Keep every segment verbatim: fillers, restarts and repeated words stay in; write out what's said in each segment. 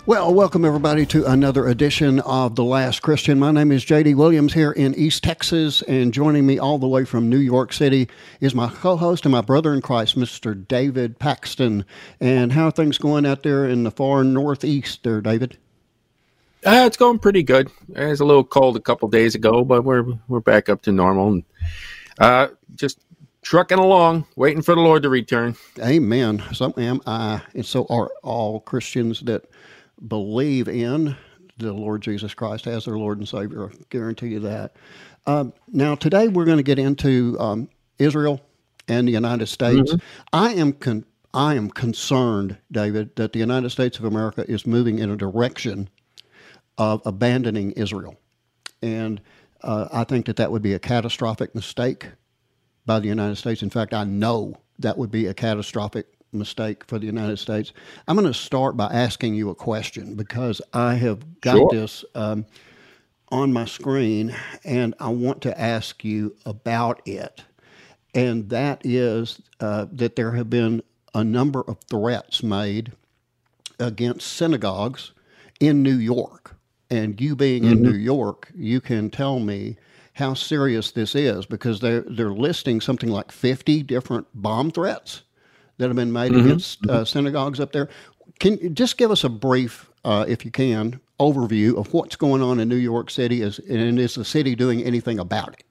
Well, welcome everybody to another edition of The Last Christian. My name is J D Williams here in East Texas, and joining me all the way from New York City is my co-host and my brother in Christ, Mister David Paxton. And how are things going out there in the far northeast there, David? Uh, it's going pretty good. It was a little cold a couple days ago, but we're we're back up to normal. And, uh, just trucking along, waiting for the Lord to return. Amen. So am I, and so are all Christians that believe in the Lord Jesus Christ as their Lord and Savior. I guarantee you that. Um, now, today we're going to get into um, Israel and the United States. Mm-hmm. I am con- I am concerned, David, that the United States of America is moving in a direction of abandoning Israel. And uh, I think that that would be a catastrophic mistake by the United States. In fact, I know that would be a catastrophic mistake for the United States. I'm going to start by asking you a question because I have got Sure. this um, on my screen, and I want to ask you about it. And that is uh, that there have been a number of threats made against synagogues in New York. And you being in Mm-hmm. New York, you can tell me how serious this is, because they're, they're listing something like fifty different bomb threats that have been made Mm-hmm. against uh, synagogues up there. Can you just give us a brief, uh, if you can, overview of what's going on in New York City, is, and is the city doing anything about it?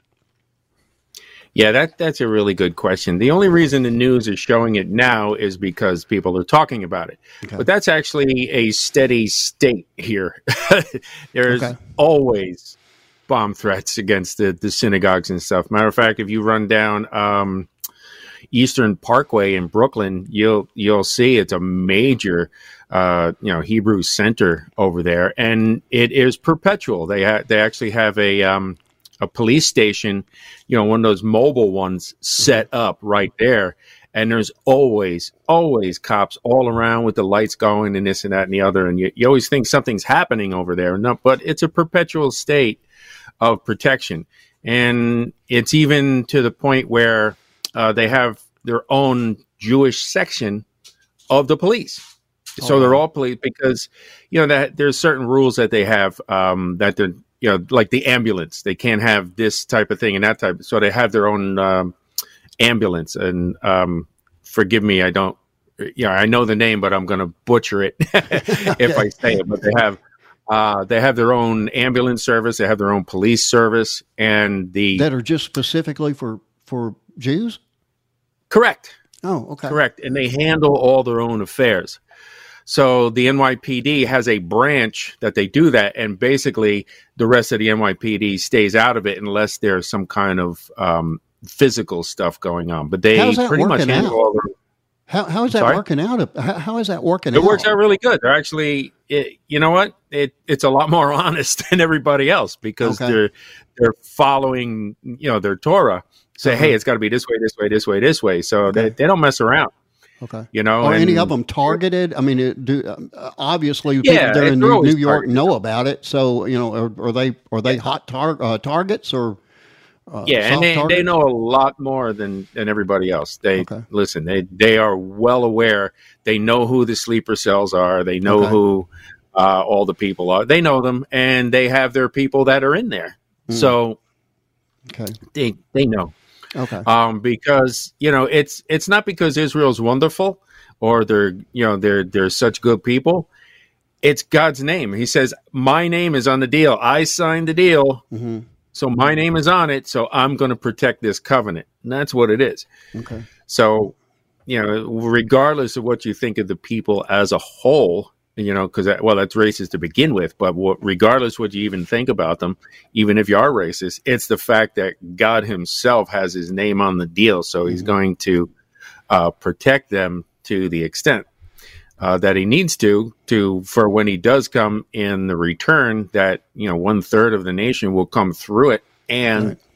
Yeah, that that's a really good question. The only reason the news is showing it now is because people are talking about it. Okay. But that's actually a steady state here. There's Okay. always bomb threats against the, the synagogues and stuff. Matter of fact, if you run down um, Eastern Parkway in Brooklyn, you'll you'll see it's a major uh, you know Hebrew center over there, and it is perpetual. They ha- they actually have a um, a police station, you know, one of those mobile ones set up right there. And there's always, always cops all around with the lights going and this and that and the other. And you, you always think something's happening over there. No, but it's a perpetual state of protection. And it's even to the point where uh, they have their own Jewish section of the police. So Oh, they're wow. all police because, you know, that there's certain rules that they have um, that they're, you know, like the ambulance. They can't have this type of thing and that type. So they have their own um, ambulance. And um, forgive me, I don't, you know, I know the name, but I'm going to butcher it if I say it. But they have, uh, they have their own ambulance service. They have their own police service, and the That are just specifically for, for Jews? correct, Oh, okay. correct, and they handle all their own affairs. So the N Y P D has a branch that they do that, and basically the rest of the N Y P D stays out of it unless there's some kind of um, physical stuff going on. But they How's that pretty much working handle out? all their. How, how is that Sorry? working out? How, how is that working It out? works out really good. They're actually, it, you know what? It it's a lot more honest than everybody else because Okay. they're they're following, you know, their Torah. Say, Uh-huh. hey, it's got to be this way, this way, this way, this way. So Okay. they, they don't mess around. Okay. You know, Are any and- of them targeted? I mean, it, do uh, obviously Yeah, people there in they're New, always New York targeted. know about it. So you know, are, are they are they hot tar- uh, targets or uh, Yeah, and soft they, targets? they know a lot more than, than everybody else. They Okay. listen. They they are well aware. They know who the sleeper cells are. They know Okay. who uh, all the people are. They know them, and they have their people that are in there. Mm. So Okay. they they know. Okay. Um, because you know it's it's not because Israel's wonderful or they're you know they're they're such good people. It's God's name. He says, "My name is on the deal. I signed the deal." hmm So my name is on it, so I'm going to protect this covenant. And that's what it is. Okay. So, you know, regardless of what you think of the people as a whole, you know, because, well, that's racist to begin with, but what, regardless what you even think about them, even if you are racist, it's the fact that God himself has his name on the deal. So he's going to uh, protect them to the extent Uh, that he needs to, to for when he does come in the return, that you know one third of the nation will come through it and Right.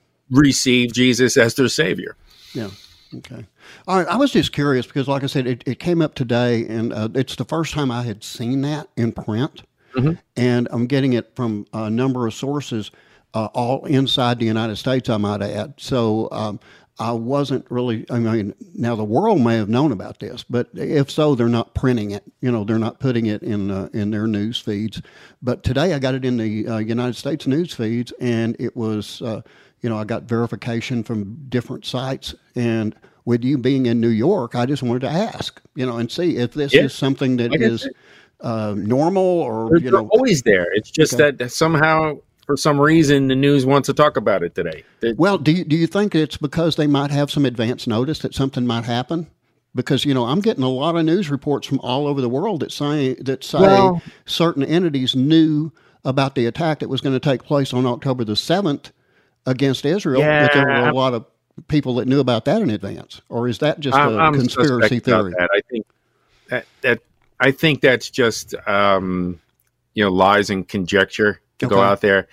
receive Jesus as their Savior. Yeah. Okay. All right. I was just curious because, like I said, it, it came up today, and uh, it's the first time I had seen that in print, Mhm. and I'm getting it from a number of sources, uh, all inside the United States, I might add. So um, I wasn't really, I mean, now the world may have known about this, but if so, they're not printing it. You know, they're not putting it in uh, in their news feeds. But today I got it in the uh, United States news feeds, and it was, uh, you know, I got verification from different sites. And with you being in New York, I just wanted to ask, you know, and see if this yeah. is something that like is uh, normal or, they're, you know. They're always there. It's just okay. that somehow, for some reason, the news wants to talk about it today. It, well, do you, do you think it's because they might have some advance notice that something might happen? Because, you know, I'm getting a lot of news reports from all over the world that say, that say well, certain entities knew about the attack that was going to take place on October the seventh against Israel, yeah, but there were a lot of people that knew about that in advance. Or is that just I'm, a I'm conspiracy theory? That. I think that, that I think that's just um, you know, lies and conjecture to okay. go out there,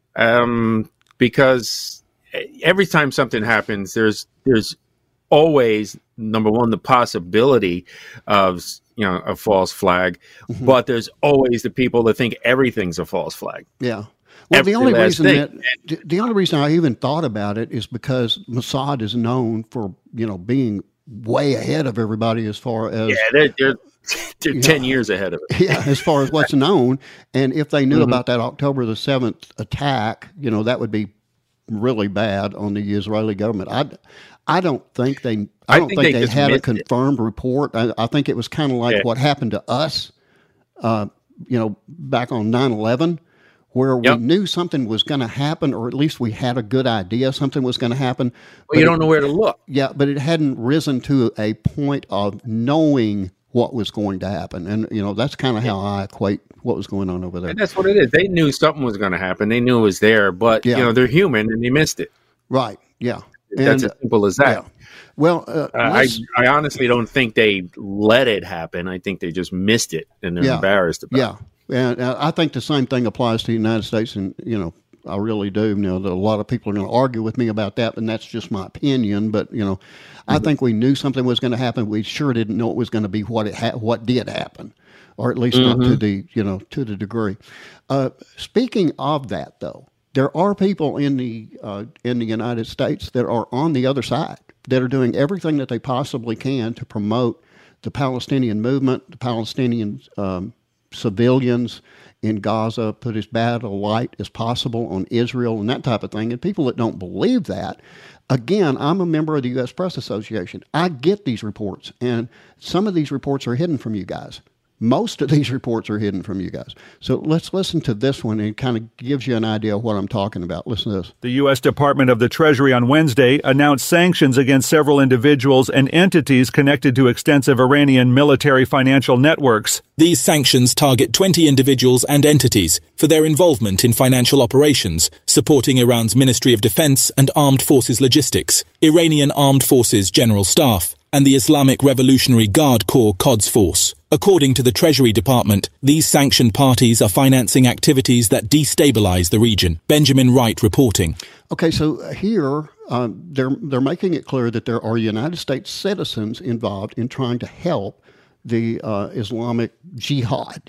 um, because every time something happens, there's there's always, number one, the possibility of, you know, a false flag, mm-hmm. but there's always the people that think everything's a false flag. Yeah. Well, Every the only reason thing. that the only reason I even thought about it is because Mossad is known for, you know, being way ahead of everybody as far as yeah, they're, they're, they're ten know, years ahead of it. Yeah, as far as what's known, and if they knew mm-hmm. about that October the seventh attack, you know, that would be really bad on the Israeli government. I, I don't think they. I don't I think, think they, they had a confirmed it. report. I, I think it was kind of like yeah. what happened to us, uh, you know, back on nine eleven, where yep. we knew something was going to happen, or at least we had a good idea something was going to happen. Well, you don't it, know where to look. Yeah, but it hadn't risen to a point of knowing what was going to happen. And, you know, that's kind of how I equate what was going on over there. And that's what it is. They knew something was going to happen. They knew it was there, but, yeah. you know, they're human and they missed it. Right, yeah. That's and, as simple as that. Yeah. Well, uh, uh, I, I honestly don't think they let it happen. I think they just missed it and they're yeah, embarrassed about yeah. it. Yeah, and uh, I think the same thing applies to the United States, and, you know, I really do. You know, a lot of people are going to argue with me about that, and that's just my opinion. But, you know, mm-hmm. I think we knew something was going to happen. We sure didn't know it was going to be what it ha- what did happen, or at least mm-hmm. not to the, you know, to the degree. Uh, speaking of that, though, there are people in the uh, in the United States that are on the other side, that are doing everything that they possibly can to promote the Palestinian movement, the Palestinian um, civilians in Gaza, put as bad a light as possible on Israel and that type of thing. And people that don't believe that, again, I'm a member of the U S Press Association. I get these reports, and some of these reports are hidden from you guys. Most of these reports are hidden from you guys. So let's listen to this one, and it kind of gives you an idea of what I'm talking about. Listen to this. The U S Department of the Treasury on Wednesday announced sanctions against several individuals and entities connected to extensive Iranian military financial networks. These sanctions target twenty individuals and entities for their involvement in financial operations, supporting Iran's Ministry of Defense and Armed Forces Logistics, Iranian Armed Forces General Staff, and the Islamic Revolutionary Guard Corps Quds Force. According to the Treasury Department, these sanctioned parties are financing activities that destabilize the region. Benjamin Wright reporting. Okay, so here uh, they're they're making it clear that there are United States citizens involved in trying to help the uh, Islamic Jihad.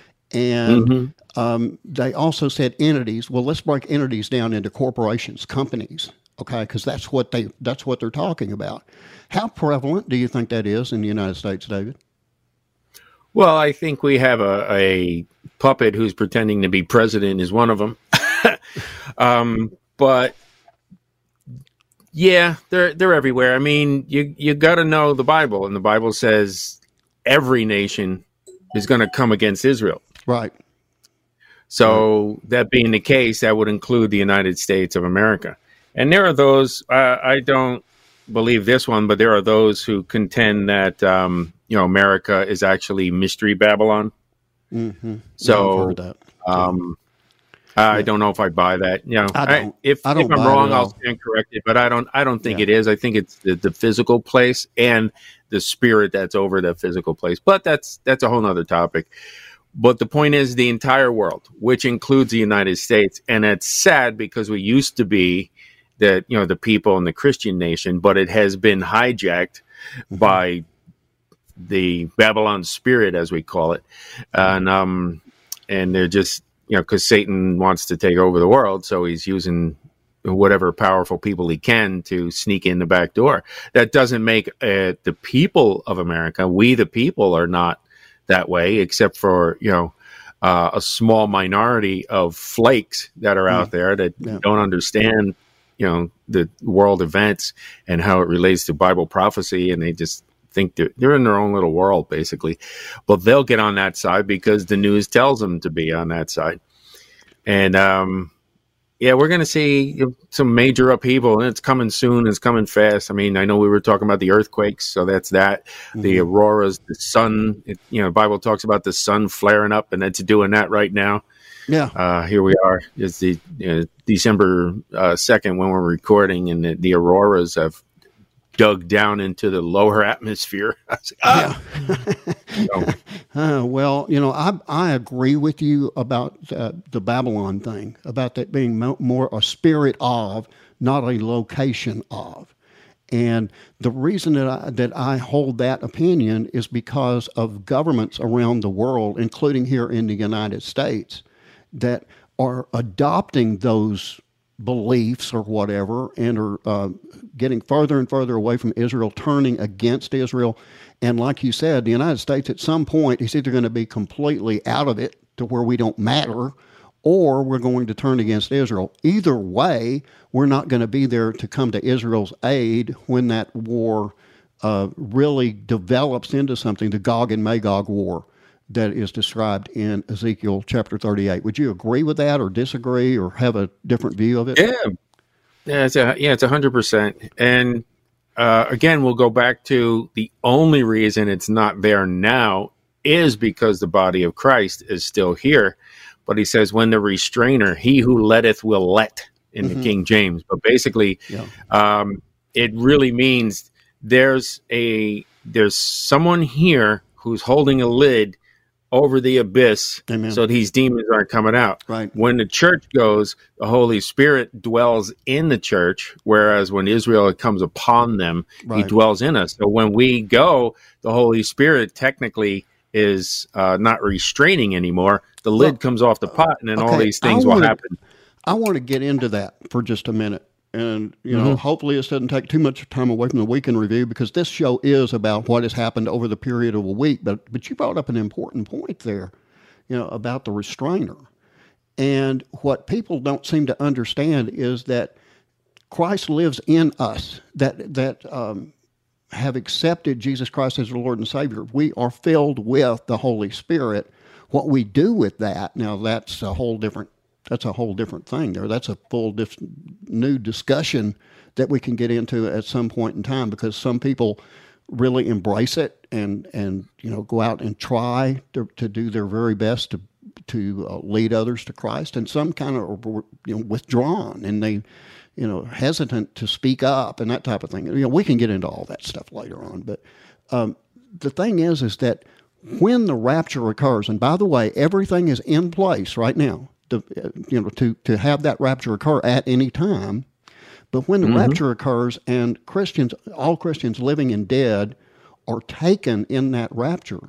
And mm-hmm. um, they also said entities. Well, let's break entities down into corporations, companies, okay, because that's what they that's what they're talking about. How prevalent do you think that is in the United States, David? Well, I think we have a, a puppet who's pretending to be president is one of them. um, but yeah, they're they're everywhere. I mean, you you got to know the Bible, and the Bible says every nation is going to come against Israel. Right. So right. that being the case, that would include the United States of America. And there are those, uh, I don't believe this one, but there are those who contend that, um, you know, America is actually Mystery Babylon. Mm-hmm. So yeah, I've heard that. Um, I yeah. don't know if I buy that. You know, I don't, I, if, I don't if I'm wrong, I'll stand corrected, but I don't, I don't think yeah. it is. I think it's the, the physical place and the spirit that's over the physical place. But that's, that's a whole nother topic. But the point is the entire world, which includes the United States. And it's sad because we used to be the, you know, the people in the Christian nation, but it has been hijacked mm-hmm. by the Babylon spirit, as we call it. And, um, and they're just, you know, because Satan wants to take over the world. So he's using whatever powerful people he can to sneak in the back door. That doesn't make uh, the people of America, we the people, are not that way, except for, you know, uh, a small minority of flakes that are out there that yeah. don't understand, you know, the world events and how it relates to Bible prophecy, and they just think they're, they're in their own little world, basically. But they'll get on that side because the news tells them to be on that side. And, um, yeah, we're going to see some major upheaval, and it's coming soon. It's coming fast. I mean, I know we were talking about the earthquakes, so that's that. Mm-hmm. The auroras, the sun, it, you know, the Bible talks about the sun flaring up, and it's doing that right now. Yeah. Uh, here we are. It's the you know, December uh, second when we're recording, and the, the auroras have dug down into the lower atmosphere. I was like, ah! Yeah. uh, well, you know, I I agree with you about uh, the Babylon thing, about that being mo- more a spirit of, not a location of. And the reason that I, that I hold that opinion is because of governments around the world, including here in the United States, that are adopting those beliefs or whatever, and are uh, getting further and further away from Israel, turning against Israel. And like you said, the United States at some point is either going to be completely out of it to where we don't matter, or we're going to turn against Israel. Either way, we're not going to be there to come to Israel's aid when that war uh, really develops into something, the Gog and Magog war that is described in Ezekiel chapter thirty-eight. Would you agree with that, or disagree, or have a different view of it? Yeah, yeah, it's a, yeah, it's a hundred percent. And uh, again, we'll go back to the only reason it's not there now is because the body of Christ is still here. But he says, when the restrainer, he who letteth will let, in mm-hmm. the King James. But basically, yeah. um, it really means there's a there's someone here who's holding a lid over the abyss. Amen. So these demons aren't coming out. Right. When the church goes, the Holy Spirit dwells in the church, whereas when Israel comes upon them, right. he dwells in us. So when we go, the Holy Spirit technically is uh, not restraining anymore. The lid well, comes off the pot, and then okay, all these things wanna, will happen. I want to get into that for just a minute. And, you know, mm-hmm. hopefully this doesn't take too much time away from the weekend review, because this show is about what has happened over the period of a week. But but you brought up an important point there, you know, about the restrainer. And what people don't seem to understand is that Christ lives in us, that, that um, have accepted Jesus Christ as our Lord and Savior. We are filled with the Holy Spirit. What we do with that, now that's a whole different That's a whole different thing there. That's a full diff- new discussion that we can get into at some point in time, because some people really embrace it and, and you know, go out and try to, to do their very best to to uh, lead others to Christ, and some kind of, you know, withdrawn, and they, you know, hesitant to speak up and that type of thing. You know, we can get into all that stuff later on, but um, the thing is, is that when the rapture occurs, and by the way, everything is in place right now, to, you know, to, to have that rapture occur at any time. But when the mm-hmm. rapture occurs and Christians, all Christians living and dead are taken in that rapture,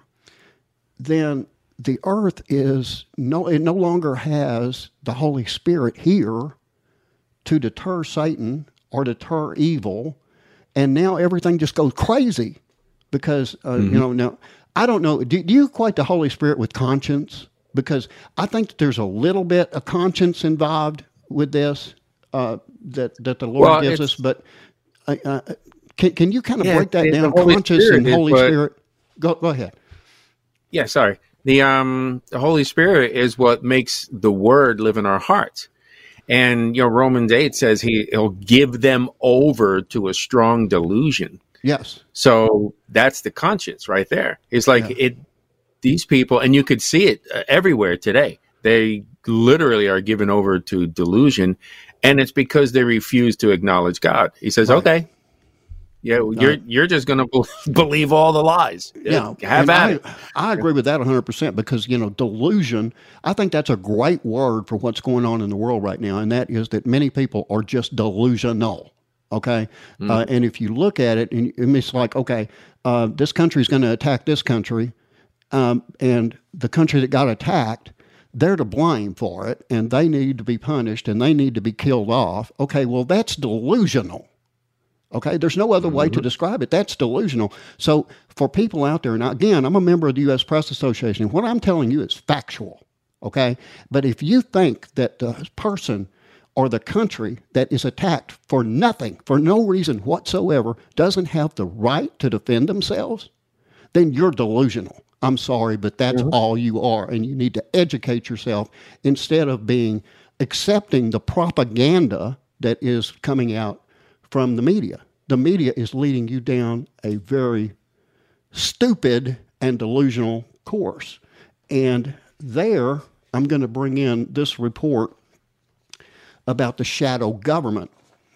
then the earth is no, it no longer has the Holy Spirit here to deter Satan or deter evil. And now everything just goes crazy because, uh, mm-hmm. you know, now, I don't know, do, do you equate the Holy Spirit with conscience? Because I think that there's a little bit of conscience involved with this uh, that that the Lord well, gives us. But uh, uh, can can you kind of yeah, break that down? Conscience and Holy what, Spirit. Go go ahead. Yeah, sorry. The um the Holy Spirit is what makes the Word live in our hearts. And you know, Romans eight says he, he'll give them over to a strong delusion. Yes. So that's the conscience right there. It's like yeah. it. These people, and you could see it uh, everywhere today. They literally are given over to delusion, and it's because they refuse to acknowledge God. He says, right. "Okay, yeah, you're right. you're just going to be- believe all the lies. Yeah, have at I, it." I agree with that one hundred percent because you know, delusion. I think that's a great word for what's going on in the world right now, and that is that many people are just delusional. Okay, mm. uh, and if you look at it, and it's like, okay, uh, this country is going to attack this country. Um, and the country that got attacked, they're to blame for it, and they need to be punished, and they need to be killed off. Okay, well, that's delusional. Okay, there's no other way to describe it. That's delusional. So for people out there, and again, I'm a member of the U S Press Association. What I'm telling you is factual. Okay, but if you think that the person or the country that is attacked for nothing, for no reason whatsoever, doesn't have the right to defend themselves, then you're delusional. I'm sorry, but that's mm-hmm. all you are, and you need to educate yourself instead of being accepting the propaganda that is coming out from the media. The media is leading you down a very stupid and delusional course. And there, I'm going to bring in this report about the shadow government.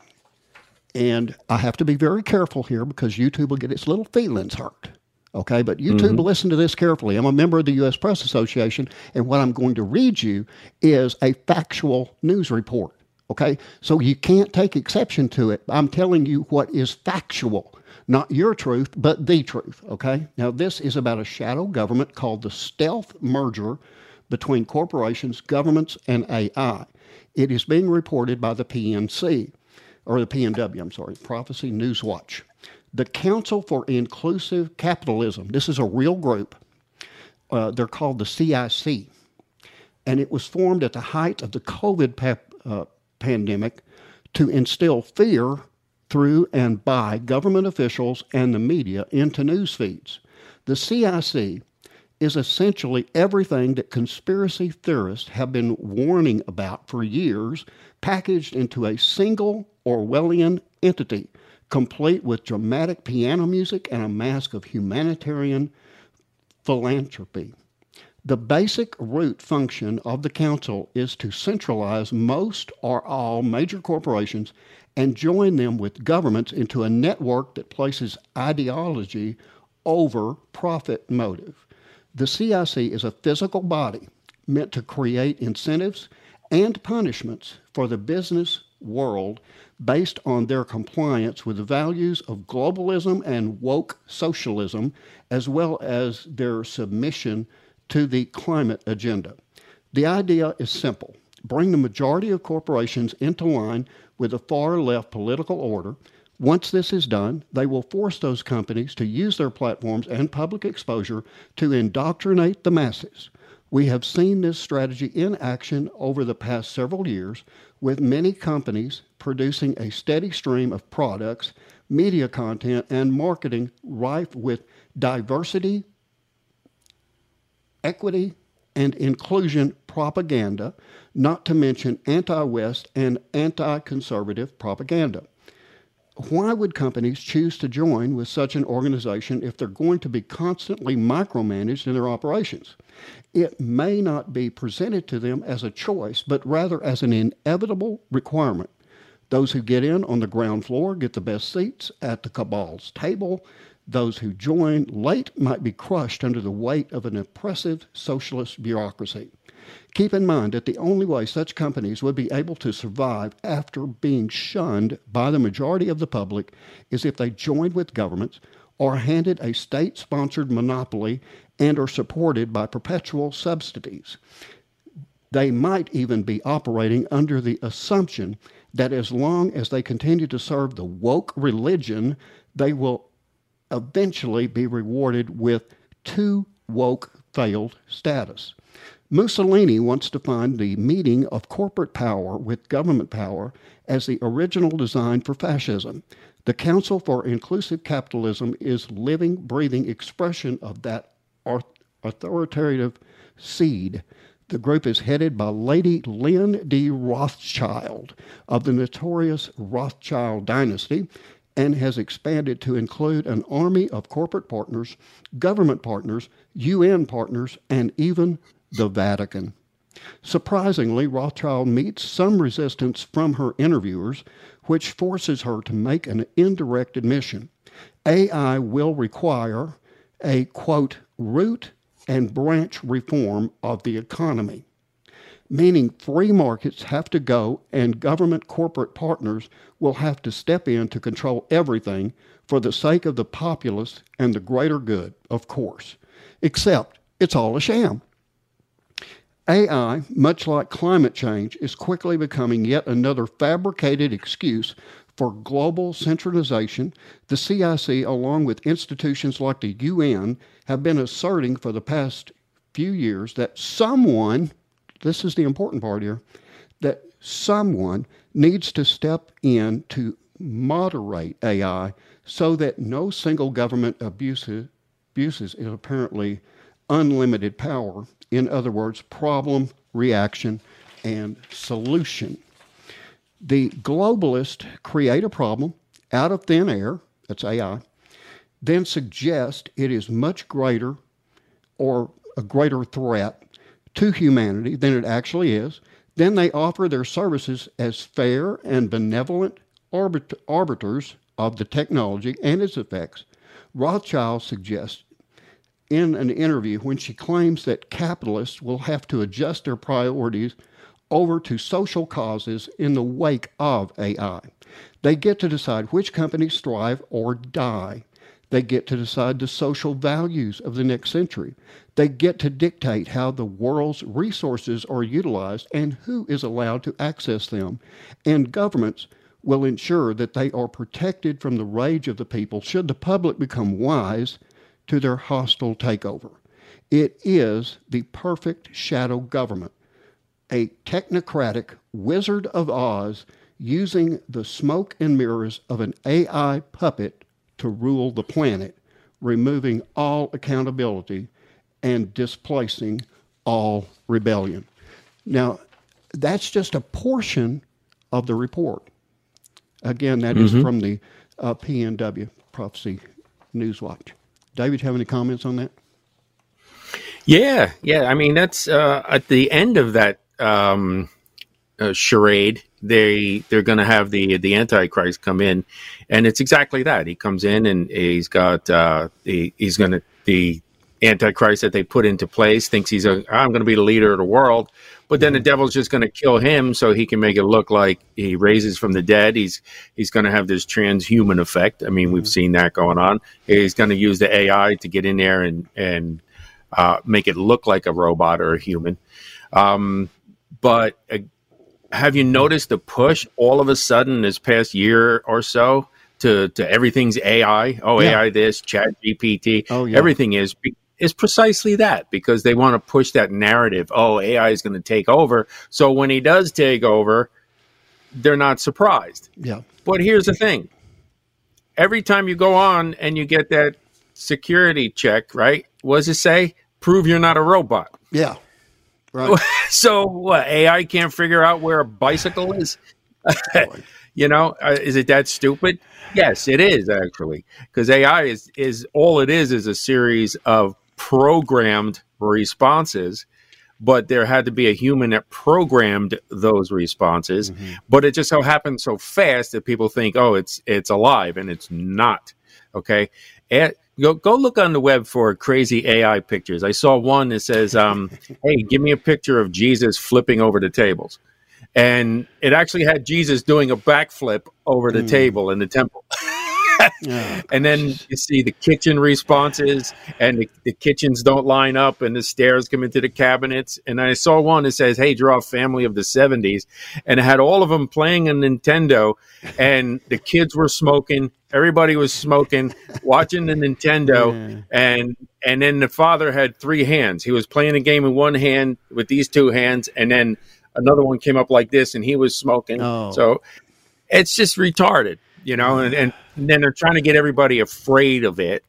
And I have to be very careful here because YouTube will get its little feelings hurt. Okay, but YouTube, mm-hmm. listen to this carefully. I'm a member of the U S Press Association, and what I'm going to read you is a factual news report. Okay, so you can't take exception to it. I'm telling you what is factual, not your truth, but the truth. Okay, now this is about a shadow government called the stealth merger between corporations, governments, and A I. It is being reported by the P N C, or the P N W, I'm sorry, Prophecy Newswatch. The Council for Inclusive Capitalism, this is a real group. Uh, they're called the C I C. And it was formed at the height of the COVID pa- uh, pandemic to instill fear through and by government officials and the media into news feeds. The C I C is essentially everything that conspiracy theorists have been warning about for years, packaged into a single Orwellian entity, complete with dramatic piano music and a mask of humanitarian philanthropy. The basic root function of the council is to centralize most or all major corporations and join them with governments into a network that places ideology over profit motive. The C I C is a physical body meant to create incentives and punishments for the business world based on their compliance with the values of globalism and woke socialism, as well as their submission to the climate agenda. The idea is simple. Bring the majority of corporations into line with the far left political order. Once this is done, they will force those companies to use their platforms and public exposure to indoctrinate the masses. We have seen this strategy in action over the past several years, with many companies producing a steady stream of products, media content, and marketing rife with diversity, equity, and inclusion propaganda, not to mention anti-West and anti-conservative propaganda. Why would companies choose to join with such an organization if they're going to be constantly micromanaged in their operations? It may not be presented to them as a choice, but rather as an inevitable requirement. Those who get in on the ground floor get the best seats at the cabal's table. Those who join late might be crushed under the weight of an oppressive socialist bureaucracy. Keep in mind that the only way such companies would be able to survive after being shunned by the majority of the public is if they joined with governments or handed a state-sponsored monopoly and are supported by perpetual subsidies. They might even be operating under the assumption that as long as they continue to serve the woke religion, they will eventually be rewarded with too woke failed status. Mussolini wants to find the meeting of corporate power with government power as the original design for fascism. The Council for Inclusive Capitalism is living, breathing expression of that authoritative seed. The group is headed by Lady Lynn D. Rothschild of the notorious Rothschild dynasty and has expanded to include an army of corporate partners, government partners, U N partners, and even the Vatican. Surprisingly, Rothschild meets some resistance from her interviewers, which forces her to make an indirect admission. A I will require a, quote, root and branch reform of the economy, meaning free markets have to go and government corporate partners will have to step in to control everything for the sake of the populace and the greater good, of course. Except it's all a sham. A I, much like climate change, is quickly becoming yet another fabricated excuse for global centralization. The C I C, along with institutions like the U N, have been asserting for the past few years that someone, this is the important part here, that someone needs to step in to moderate A I so that no single government abuses, abuses its apparently unlimited power. In other words, problem, reaction, and solution. The globalists create a problem out of thin air, that's A I, then suggest it is much greater or a greater threat to humanity than it actually is. Then they offer their services as fair and benevolent arbit- arbiters of the technology and its effects. Rothschild suggests in an interview when she claims that capitalists will have to adjust their priorities over to social causes in the wake of A I. They get to decide which companies thrive or die. They get to decide the social values of the next century. They get to dictate how the world's resources are utilized and who is allowed to access them. And governments will ensure that they are protected from the rage of the people should the public become wise to their hostile takeover. It is the perfect shadow government, a technocratic Wizard of Oz using the smoke and mirrors of an A I puppet to rule the planet, removing all accountability and displacing all rebellion. Now, that's just a portion of the report. Again, that mm-hmm. is from the uh, P N W, Prophecy Newswatch. David, have any comments on that? Yeah, yeah. I mean, that's uh, at the end of that um, uh, charade. They they're going to have the the Antichrist come in, and it's exactly that. He comes in and he's got uh, the he's going to the Antichrist that they put into place thinks he's a I'm going to be the leader of the world, but then mm-hmm. the devil's just going to kill him so he can make it look like he raises from the dead. He's he's going to have this transhuman effect. I mean, mm-hmm. we've seen that going on. He's going to use the A I to get in there and and uh, make it look like a robot or a human. Um, but uh, have you noticed the push all of a sudden this past year or so to to everything's A I? Oh, yeah. A I this, Chat G P T. Oh, yeah. Everything is. is precisely that, because they want to push that narrative. Oh, A I is going to take over. So when he does take over, they're not surprised. Yeah. But here's the thing. Every time you go on and you get that security check, right? What does it say? Prove you're not a robot. Yeah. Right. So what? A I can't figure out where a bicycle is? You know, uh, is it that stupid? Yes, it is, actually, because A I is, is all it is is a series of programmed responses, but there had to be a human that programmed those responses. Mm-hmm. But it just so happens so fast that people think, oh, it's it's alive, and it's not. Okay, and go go look on the web for crazy A I pictures. I saw one that says, um, "Hey, give me a picture of Jesus flipping over the tables." And it actually had Jesus doing a backflip over the mm. table in the temple. Oh, and then you see the kitchen responses, and the, the kitchens don't line up, and the stairs come into the cabinets. And I saw one that says, hey, draw a family of the seventies. And it had all of them playing a Nintendo, and the kids were smoking. Everybody was smoking, watching the Nintendo. Yeah. And and then the father had three hands. He was playing a game in one hand with these two hands, and then another one came up like this, and he was smoking. Oh. So it's just retarded, you know, and, and then they're trying to get everybody afraid of it.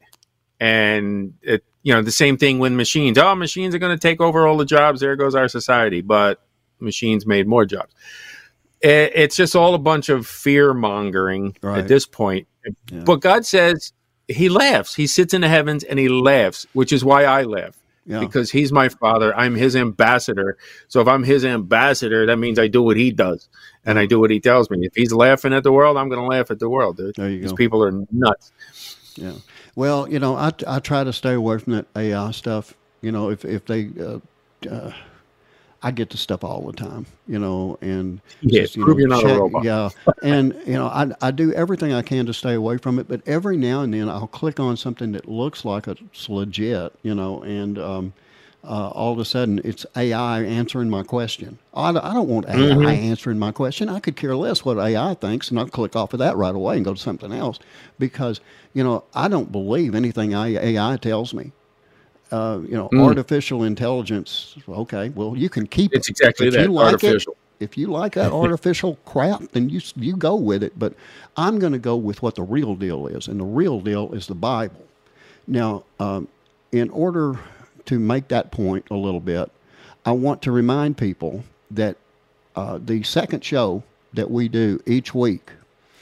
And, it, you know, the same thing with machines. Oh, machines are going to take over all the jobs. There goes our society. But machines made more jobs. It, it's just all a bunch of fear mongering right. at this point. Yeah. But God says he laughs. He sits in the heavens and he laughs, which is why I laugh. Yeah. Because he's my father. I'm his ambassador. So if I'm his ambassador, that means I do what he does. And I do what he tells me. If he's laughing at the world, I'm going to laugh at the world, dude. There you These go. people are nuts. Yeah. Well, you know, I, I try to stay away from that A I stuff. You know, if, if they, uh, uh, I get the stuff all the time, you know, and yeah, just, you prove know, you're not check, a robot. Yeah. And, you know, I, I do everything I can to stay away from it, but every now and then I'll click on something that looks like it's legit, you know, and, um, uh, all of a sudden it's A I answering my question. I, I don't want A I Mm-hmm. answering my question. I could care less what A I thinks, and I'll click off of that right away and go to something else because, you know, I don't believe anything A I tells me. Uh, you know, Mm. artificial intelligence, okay, well, you can keep It's it. exactly If that, you like artificial. It, if you like that artificial crap, then you you go with it. But I'm going to go with what the real deal is, and the real deal is the Bible. Now, um, in order to make that point a little bit, I want to remind people that uh, the second show that we do each week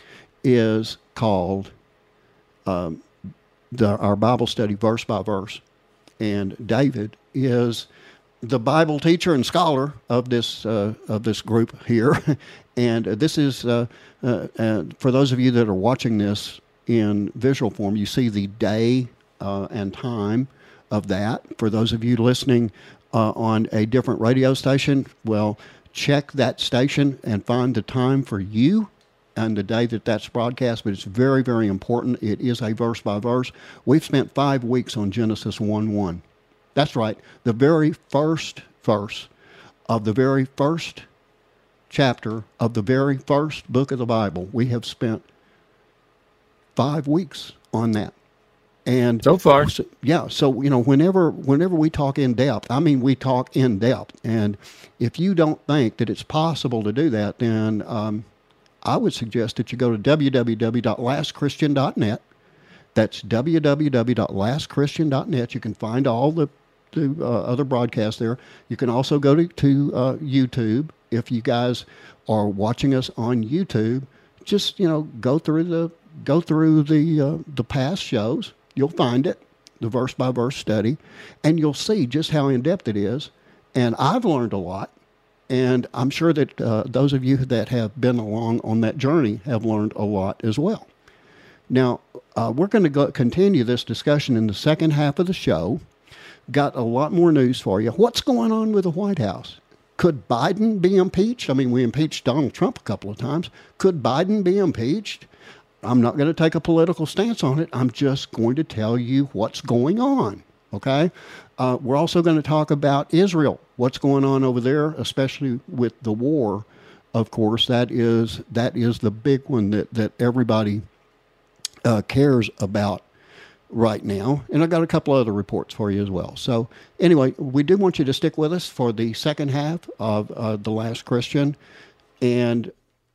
is called um, the, our Bible study verse by verse. And David is the Bible teacher and scholar of this uh, of this group here. And uh, this is, uh, uh, uh, for those of you that are watching this in visual form, you see the day uh, and time of that. For those of you listening uh, on a different radio station, well, check that station and find the time for you and the day that that's broadcast, but it's very, very important. It is a verse by verse. We've spent five weeks on Genesis one one. That's right. The very first verse of the very first chapter of the very first book of the Bible. We have spent five weeks on that. And So far. so, yeah, so, you know, whenever whenever we talk in depth, I mean, we talk in depth. And if you don't think that it's possible to do that, then um, I would suggest that you go to w w w dot last christian dot net. That's w w w dot last christian dot net. You can find all the, the uh, other broadcasts there. You can also go to, to uh, YouTube. If you guys are watching us on YouTube, just, you know, go through the go through the uh, the past shows. You'll find it, the verse by verse study, and you'll see just how in depth it is. And I've learned a lot. And I'm sure that uh, those of you that have been along on that journey have learned a lot as well. Now, uh, we're going to go continue this discussion in the second half of the show. Got a lot more news for you. What's going on with the White House? Could Biden be impeached? I mean, we impeached Donald Trump a couple of times. Could Biden be impeached? I'm not going to take a political stance on it. I'm just going to tell you what's going on, okay? Uh, we're also going to talk about Israel, what's going on over there, especially with the war, of course. That is that is the big one that, that everybody uh, cares about right now. And I've got a couple other reports for you as well. So anyway, we do want you to stick with us for the second half of uh, The Last Christian. And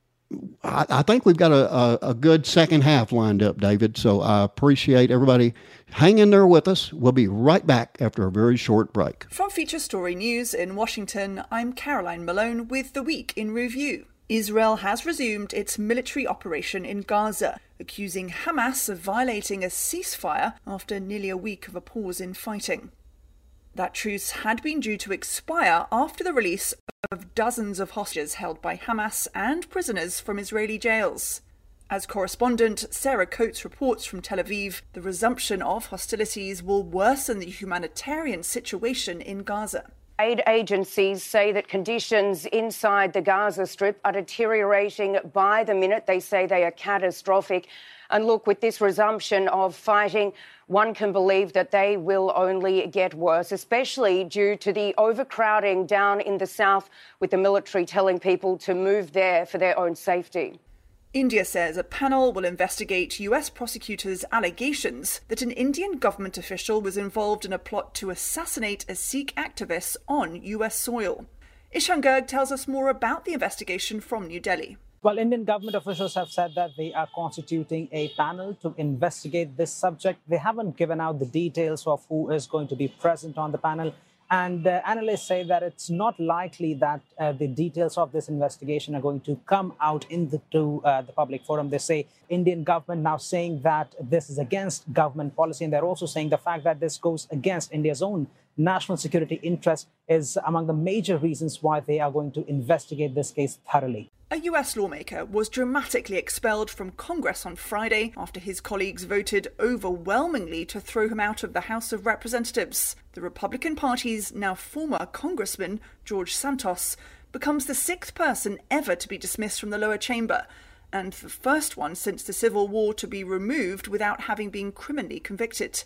I, I think we've got a, a, a good second half lined up, David. So I appreciate everybody hanging there with us. We'll be right back after a very short break. From Feature Story News in Washington, I'm Caroline Malone with The Week in Review. Israel has resumed its military operation in Gaza, accusing Hamas of violating a ceasefire after nearly a week of a pause in fighting. That truce had been due to expire after the release of dozens of hostages held by Hamas and prisoners from Israeli jails. As correspondent Sarah Coates reports from Tel Aviv, the resumption of hostilities will worsen the humanitarian situation in Gaza. Aid agencies say that conditions inside the Gaza Strip are deteriorating by the minute. They say they are catastrophic. And look, with this resumption of fighting, one can believe that they will only get worse, especially due to the overcrowding down in the south, with the military telling people to move there for their own safety. India says a panel will investigate U S prosecutors' allegations that an Indian government official was involved in a plot to assassinate a Sikh activist on U S soil. Ishan Garg tells us more about the investigation from New Delhi. Well, Indian government officials have said that they are constituting a panel to investigate this subject. They haven't given out the details of who is going to be present on the panel. And uh, analysts say that it's not likely that uh, the details of this investigation are going to come out into uh, the public forum. They say Indian government now saying that this is against government policy. And they're also saying the fact that this goes against India's own national security interest is among the major reasons why they are going to investigate this case thoroughly. A U S lawmaker was dramatically expelled from Congress on Friday after his colleagues voted overwhelmingly to throw him out of the House of Representatives. The Republican Party's now former Congressman, George Santos, becomes the sixth person ever to be dismissed from the lower chamber, and the first one since the Civil War to be removed without having been criminally convicted.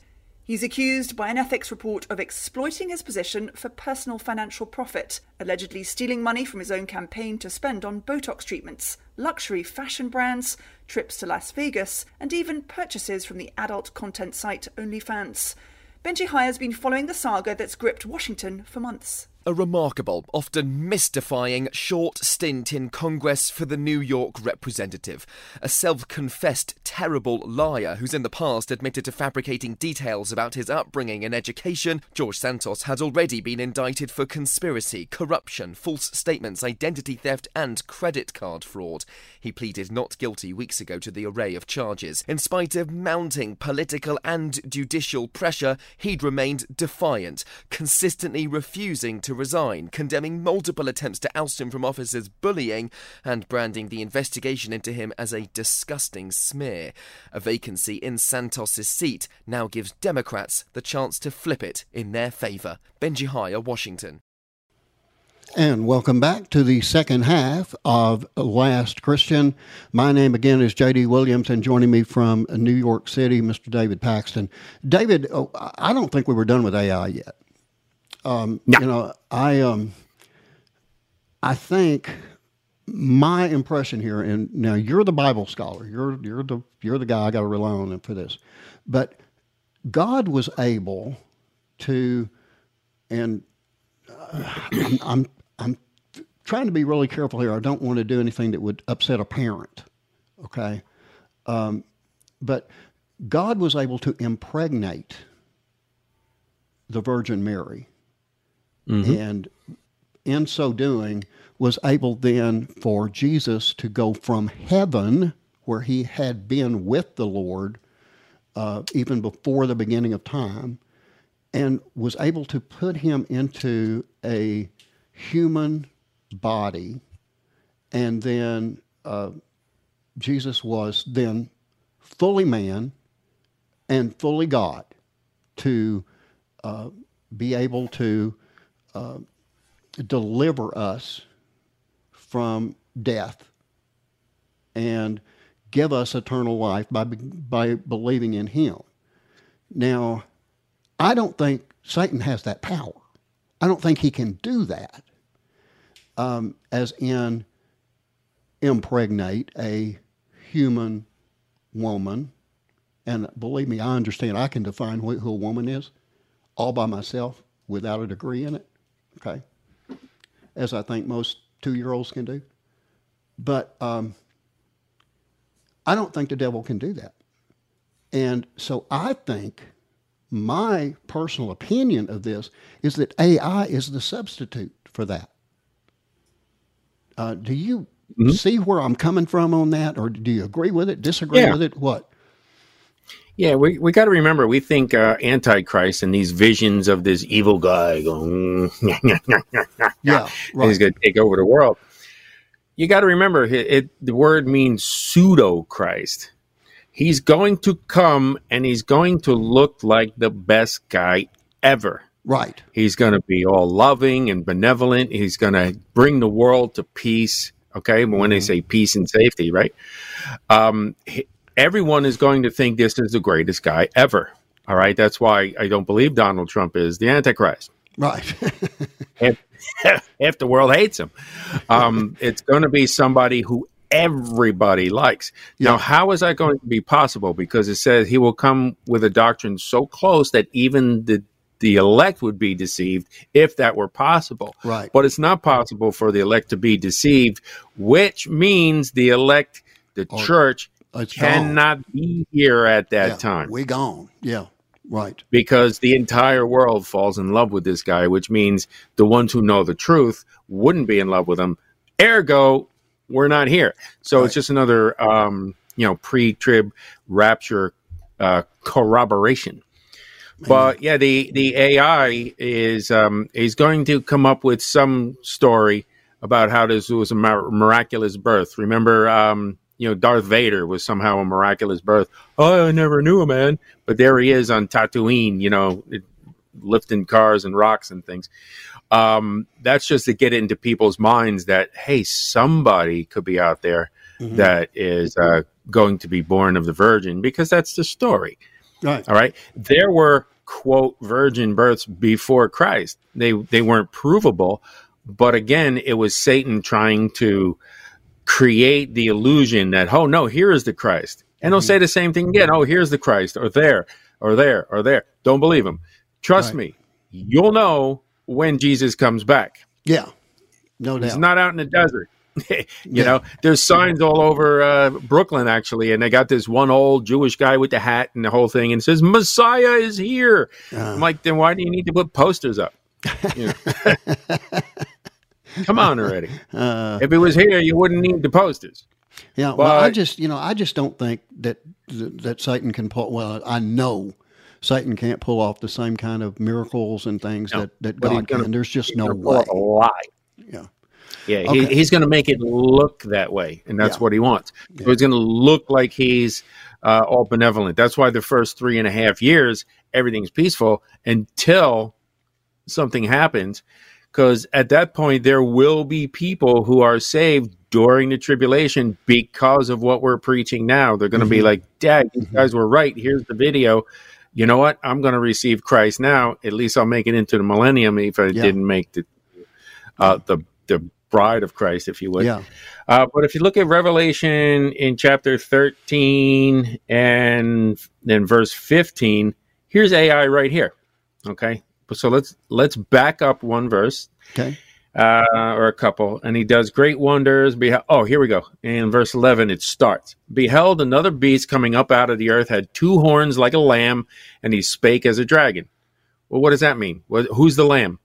He's accused by an ethics report of exploiting his position for personal financial profit, allegedly stealing money from his own campaign to spend on Botox treatments, luxury fashion brands, trips to Las Vegas, and even purchases from the adult content site OnlyFans. Benji High has been following the saga that's gripped Washington for months. A remarkable, often mystifying, short stint in Congress for the New York representative. A self-confessed terrible liar who's in the past admitted to fabricating details about his upbringing and education, George Santos had already been indicted for conspiracy, corruption, false statements, identity theft and credit card fraud. He pleaded not guilty weeks ago to the array of charges. In spite of mounting political and judicial pressure, he'd remained defiant, consistently refusing to resign, condemning multiple attempts to oust him from office as bullying, and branding the investigation into him as a disgusting smear. A vacancy in Santos's seat now gives Democrats the chance to flip it in their favour. Benji Higher, Washington. And welcome back to the second half of Last Christian. My name again is J D Williams, and joining me from New York City, Mister David Paxton. David, oh, I don't think we were done with A I yet. Um, no. You know, I um, I think my impression here, and now you're the Bible scholar, you're you're the you're the guy I got to rely on for this, but God was able to, and uh, I'm, I'm I'm trying to be really careful here. I don't want to do anything that would upset a parent, okay? Um, but God was able to impregnate the Virgin Mary. Mm-hmm. And in so doing, was able then for Jesus to go from heaven, where he had been with the Lord uh, even before the beginning of time, and was able to put him into a human body. And then uh, Jesus was then fully man and fully God to uh, be able to Uh, deliver us from death and give us eternal life by by believing in him. Now, I don't think Satan has that power. I don't think he can do that, um, as in impregnate a human woman. And believe me, I understand. I can define who, who a woman is all by myself without a degree in it. Okay, as I think most two-year-olds can do. But um, I don't think the devil can do that. And so I think my personal opinion of this is that A I is the substitute for that. Uh, do you mm-hmm. see where I'm coming from on that? Or do you agree with it, disagree yeah. with it? What? Yeah, we we got to remember, we think uh, Antichrist and these visions of this evil guy going, yeah, right. he's going to take over the world. You got to remember, it, it, the word means pseudo-Christ. He's going to come and he's going to look like the best guy ever. Right. He's going to be all loving and benevolent. He's going to bring the world to peace. Okay, but when mm-hmm. they say peace and safety, right? Um, he, Everyone is going to think this is the greatest guy ever. All right. That's why I don't believe Donald Trump is the Antichrist. Right. if, if the world hates him, um, it's going to be somebody who everybody likes. Yeah. Now, how is that going to be possible? Because it says he will come with a doctrine so close that even the the elect would be deceived, if that were possible. Right. But it's not possible for the elect to be deceived, which means the elect, the or- church, It's cannot gone. be here at that yeah, time. We gone. Yeah, right. Because the entire world falls in love with this guy, which means the ones who know the truth wouldn't be in love with him. Ergo, we're not here. So right. it's just another, um, you know, pre-trib rapture uh, corroboration. Man. But yeah, the, the A I is um, is going to come up with some story about how this was a mar- miraculous birth. Remember, um, you know, Darth Vader was somehow a miraculous birth. Oh, I never knew a man. But there he is on Tatooine, you know, lifting cars and rocks and things. Um, that's just to get it into people's minds that, hey, somebody could be out there mm-hmm. that is uh, going to be born of the Virgin, because that's the story. Right. All right. There were quote virgin births before Christ. They they weren't provable, but again, it was Satan trying to create the illusion that, oh no, here is the Christ. And he'll say the same thing again. Oh, here's the Christ, or there, or there, or there. Don't believe him. Trust Right. me, you'll know when Jesus comes back. Yeah, no doubt. He's not out in the desert. you Yeah. know, there's signs all over uh, Brooklyn, actually, and they got this one old Jewish guy with the hat and the whole thing, and it says, Messiah is here. Uh. I'm like, then why do you need to put posters up? You know? Come on already. Uh, If it was here, you wouldn't need the posters. yeah, well, I But- just, you know, I just don't think that that Satan can pull. Well, I know Satan can't pull off the same kind of miracles and things No, that that but he's God gonna- can. There's just He's no gonna pull way. off a lie. Yeah, Yeah, Okay. he, he's going to make it look that way, and that's Yeah. what he wants. So he's going to look like he's uh, all benevolent. That's why the first three and a half years, everything's peaceful until something happens, because at that point, there will be people who are saved during the tribulation because of what we're preaching now. They're going to be like, Dad, you guys were right. Here's the video. You know what? I'm going to receive Christ now. At least I'll make it into the millennium if I Yeah. didn't make the uh, the the bride of Christ, if you would. yeah, Uh, but if you look at Revelation in chapter thirteen and then verse fifteen, here's A I right here. Okay, so let's let's back up one verse okay, uh, or a couple, and he does great wonders. Behe- oh, here we go. In verse eleven, it starts. Beheld another beast coming up out of the earth, had two horns like a lamb, and he spake as a dragon. Well, what does that mean? What, who's the lamb?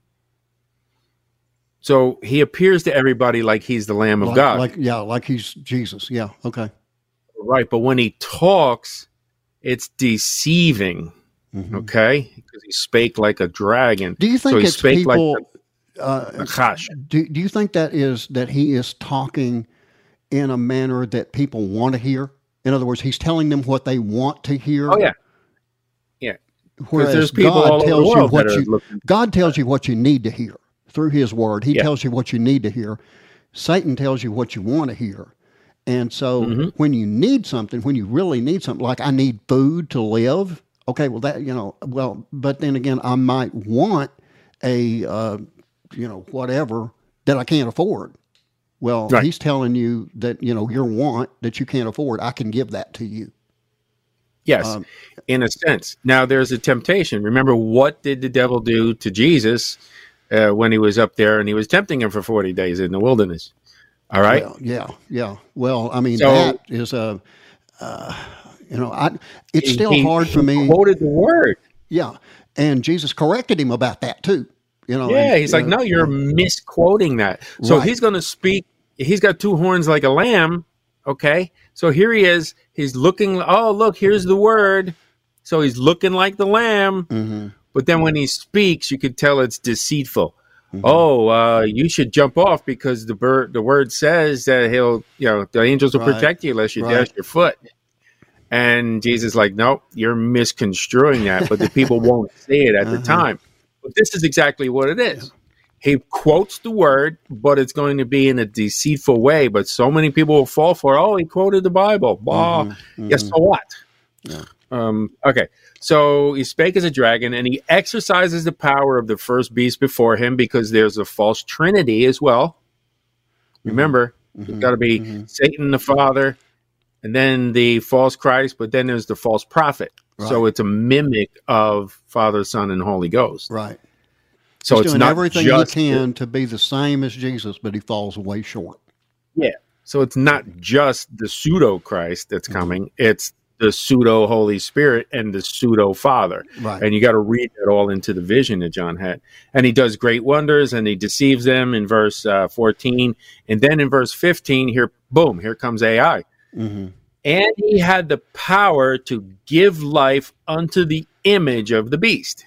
So he appears to everybody like he's the Lamb of like, God. like yeah, like he's Jesus. Yeah, okay, Right, but when he talks, it's deceiving. Mhm. Okay, because he spake like a dragon. Do you think so he it's spake people? like uh, a chash? do Do you think that is that he is talking in a manner that people want to hear? In other words, he's telling them what they want to hear. Oh yeah, yeah. Whereas there's people God all over the tells you world what that are you looking- God tells you what you need to hear through His Word. He Yeah. tells you what you need to hear. Satan tells you what you want to hear. And so Mm-hmm. when you need something, when you really need something, like I need food to live, okay, well that you know, well, but then again, I might want a uh, you know whatever that I can't afford. Well, Right. he's telling you that you know your want that you can't afford, I can give that to you. Yes, Um, in a sense. Now there's a temptation. Remember, what did the devil do to Jesus uh, when he was up there and he was tempting him for forty days in the wilderness? All right. Well, yeah, yeah. Well, I mean, So- that is a, uh, you know, I. It's He- still he- hard for he me. Quoted the word. Yeah, and Jesus corrected him about that too. You know. Yeah, and, he's you like, know, no, you're misquoting that. So Right. he's going to speak. He's got two horns like a lamb. Okay. So here he is. He's looking. Oh, look, here's the word. So he's looking like the lamb. Mhm. But then when he speaks, you could tell it's deceitful. Mhm. Oh, uh, you should jump off because the bird, the word says that he'll, you know, the angels will Right. protect you unless you Right. dash your foot. And Jesus is like, nope, you're misconstruing that, but the people won't say it at the Uh-huh. time. But this is exactly what it is. He quotes the word, but it's going to be in a deceitful way. But so many people will fall for, oh, he quoted the Bible. Bah. Mhm. Yes, so what? Yeah. Um, okay, so he spake as a dragon, and he exercises the power of the first beast before him, because there's a false trinity as well. Remember, Mhm. it's got to be Mhm. Satan the Father, and then the false Christ, but then there's the false prophet. So Right. it's a mimic of Father, Son, and Holy Ghost. Right. So He's it's doing not everything just he can to be the same as Jesus, but he falls way short. Yeah. So it's not just the pseudo Christ that's Mm-hmm. coming. It's the pseudo Holy Spirit and the pseudo Father. Right. And you got to read that all into the vision that John had. And he does great wonders, and he deceives them in verse uh, fourteen. And then in verse fifteen, here, boom, here comes A I. hmm And he had the power to give life unto the image of the beast.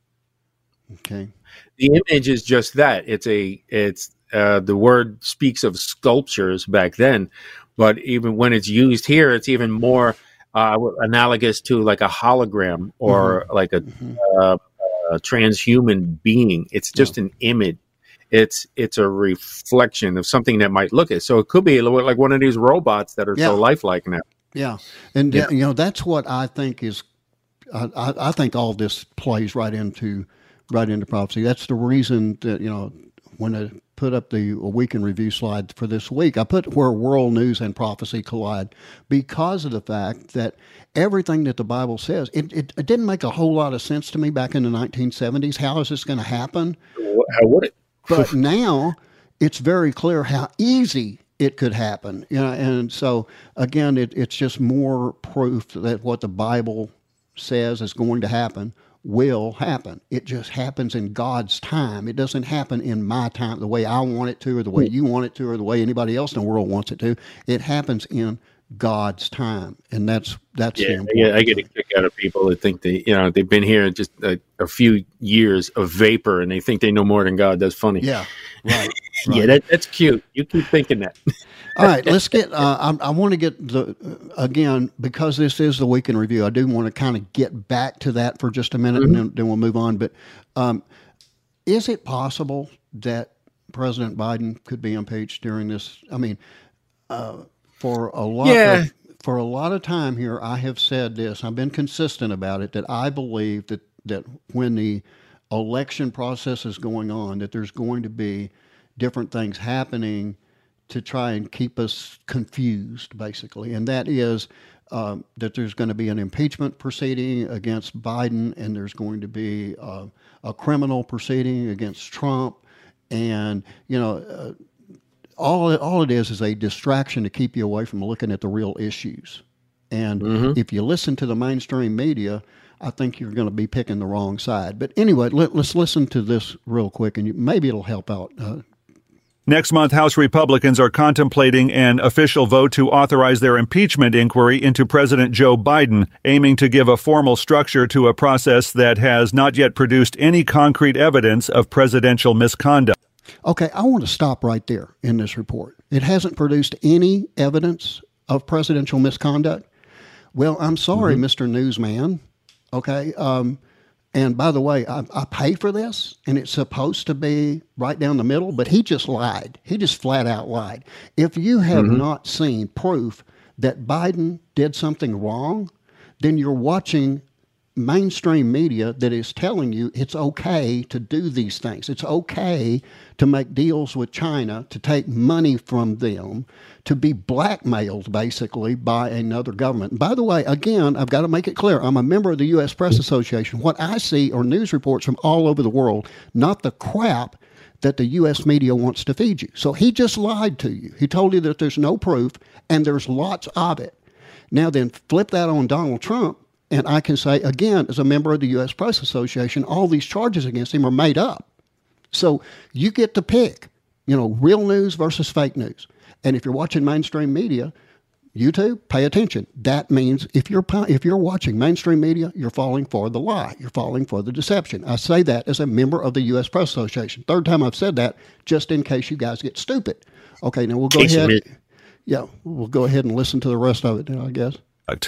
Okay. The image is just that. It's a, it's, uh, the word speaks of sculptures back then, but even when it's used here, it's even more uh, analogous to like a hologram or like a, Mhm. uh, a transhuman being. It's just an image. It's it's a reflection of something that might look it. So it could be a little like one of these robots that are Yeah. so lifelike now. Yeah. And, Yeah. you know, that's what I think is I, I think all this plays right into right into prophecy. That's the reason that, you know, when I put up the week in review slide for this week, I put where world news and prophecy collide, because of the fact that everything that the Bible says, it, it, it didn't make a whole lot of sense to me back in the nineteen seventies. How is this going to happen? How would it? But now it's very clear how easy it could happen. You know, and so again, it, it's just more proof that what the Bible says is going to happen will happen. It just happens in God's time. It doesn't happen in my time, the way I want it to, or the way you want it to, or the way anybody else in the world wants it to. It happens in God's time, and that's that's yeah, the important yeah. I get a thing. kick out of people that think they, you know, they've been here just a, a few years of vapor, and they think they know more than God. That's funny. Yeah, right. yeah, right. that, that's cute. You keep thinking that. All right, let's get. Uh, I, I want to get the again, because this is the week in review. I do want to kind of get back to that for just a minute, mm-hmm. and then, then we'll move on. But um, is it possible that President Biden could be impeached during this? I mean, uh, for a lot yeah. of for a lot of time here, I have said this. I've been consistent about it. That I believe that that when the election process is going on, that there's going to be different things happening to try and keep us confused, basically. And that is um, that there's going to be an impeachment proceeding against Biden, and there's going to be uh, a criminal proceeding against Trump. And, you know, uh, all, it, all it is is a distraction to keep you away from looking at the real issues. And mm-hmm. if you listen to the mainstream media, I think you're going to be picking the wrong side. But anyway, let, let's listen to this real quick, and you, maybe it'll help out. Uh, Next month, House Republicans are contemplating an official vote to authorize their impeachment inquiry into President Joe Biden, aiming to give a formal structure to a process that has not yet produced any concrete evidence of presidential misconduct. Okay, I want to stop right there in this report. It hasn't produced any evidence of presidential misconduct. Well, I'm sorry, mm-hmm. Mister Newsman. Okay, um, and by the way, I, I pay for this, and it's supposed to be right down the middle, but he just lied. He just flat out lied. If you have mm-hmm. not seen proof that Biden did something wrong, then you're watching mainstream media that is telling you it's okay to do these things. It's okay to make deals with China, to take money from them, to be blackmailed, basically, by another government. And by the way, again, I've got to make it clear, I'm a member of the U S Press Association. What I see are news reports from all over the world, not the crap that the U S media wants to feed you. So he just lied to you. He told you that there's no proof, and there's lots of it. Now then, flip that on Donald Trump, and I can say, again, as a member of the U S Press Association, all these charges against him are made up. So you get to pick, you know, real news versus fake news. And if you're watching mainstream media, YouTube, pay attention. That means if you're if you're watching mainstream media, you're falling for the lie. You're falling for the deception. I say that as a member of the U S Press Association. Third time I've said that, just in case you guys get stupid. Okay, now we'll go ahead. Yeah, we'll go ahead and listen to the rest of it now, I guess.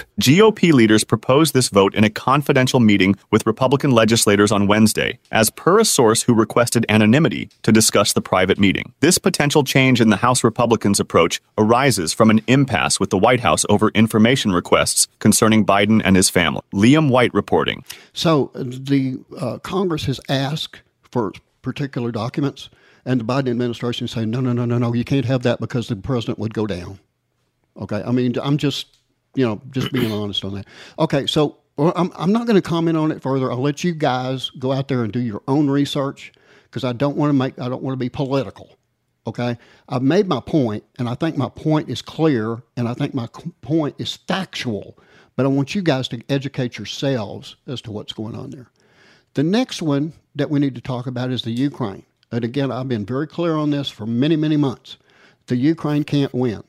G O P leaders proposed this vote in a confidential meeting with Republican legislators on Wednesday, as per a source who requested anonymity to discuss the private meeting. This potential change in the House Republicans' approach arises from an impasse with the White House over information requests concerning Biden and his family. Liam White reporting. So the uh, Congress has asked for particular documents, and the Biden administration is saying, no, no, no, no, no, you can't have that because the president would go down. Okay, I mean, I'm just... You know, just being honest on that. Okay, so well, I'm I'm not going to comment on it further. I'll let you guys go out there and do your own research, because I don't want to make I don't want to be political. Okay, I've made my point, and I think my point is clear, and I think my point is factual. But I want you guys to educate yourselves as to what's going on there. The next one that we need to talk about is the Ukraine. And again, I've been very clear on this for many, many months. The Ukraine can't win.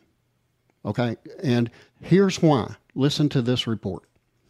Okay, and here's why. Listen to this report.